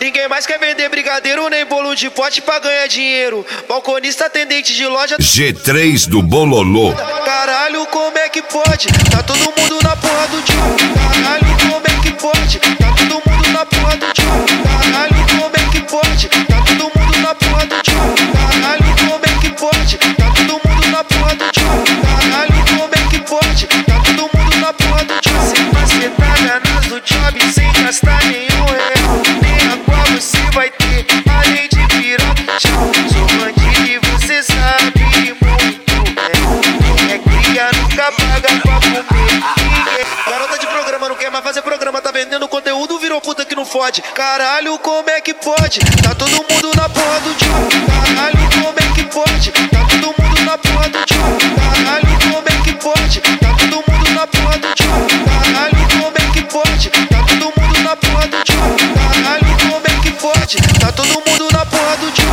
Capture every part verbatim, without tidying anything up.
Ninguém mais quer vender brigadeiro nem bolo de pote pra ganhar dinheiro. Balconista, atendente de loja. G três do Bololô. Caralho, como é que pode? Tá todo mundo na porra do tio. Caralho, como é que pode? Tá todo mundo na porra do tio. Caralho, como é que pode? Tá todo mundo na porra do tio. Caralho, como é que pode? Tá todo mundo na porra do tio. Caralho, como é que pode? Tá todo mundo na porra do tio. Sem macetada nas do job, sem gastar nenhum real. Nem água você vai ter, além de piroca. Sou bandido e você sabe muito bem. É cria, nunca paga pra comer. Garota de programa não quer mais fazer programa, tá vendendo conteúdo, virou puta que não fode. Caralho, como é que pode? Tá todo mundo na porra do tio. Caralho, como é que pode? Tá todo mundo na porra do tio. Caralho, como é que pode? Tá todo mundo na porra do tio. Caralho, como é que pode? Tá todo mundo na porra do tio. Caralho, como é que pode? Tá todo mundo na porra do tio.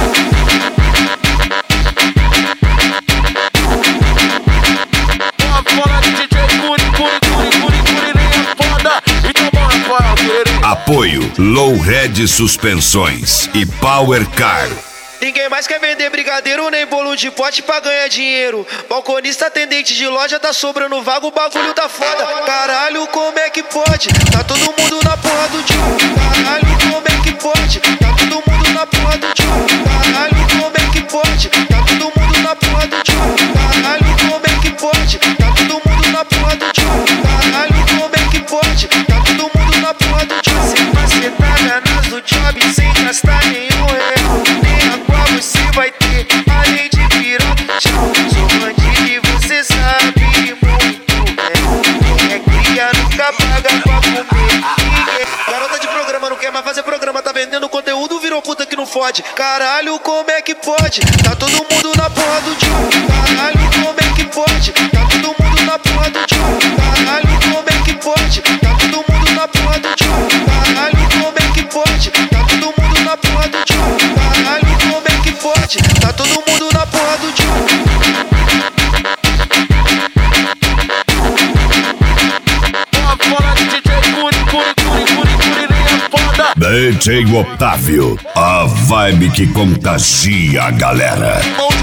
Apoio Low Red Suspensões e Power Car. Ninguém mais quer vender brigadeiro nem bolo de pote pra ganhar dinheiro. Balconista, atendente de loja, tá sobrando vago, o bagulho tá foda. Caralho, como é que pode? Tá todo mundo na porra do tio. Caralho, como é que pode? Tá todo mundo na porra do tio. Caralho, como é que pode? Tá todo mundo na porra do tio. Caralho, como é que pode? Tá todo mundo na porra do tio. Caralho, como é que pode? Tá todo mundo na porra do tio. Sem macetada nas do job, sem gastar nenhum real. Nem água você vai ter, além de piroca. Sou bandido e você sabe muito bem. É cria, nunca paga pra comer. Garota de programa não quer mais fazer programa, tá vendendo conteúdo, virou puta que não fode. Caralho, como é que pode? Tá todo mundo na porra do tio. Caralho, como é que pode? Tá todo mundo na porra do tio. Caralho, como é que pode? Tá todo mundo na porra do tio. Caralho, como é que pode? Tá todo mundo na porra do tio. Caralho, como é que pode? Tá todo mundo na porra do tio. D J Otávio, a vibe que contagia a galera.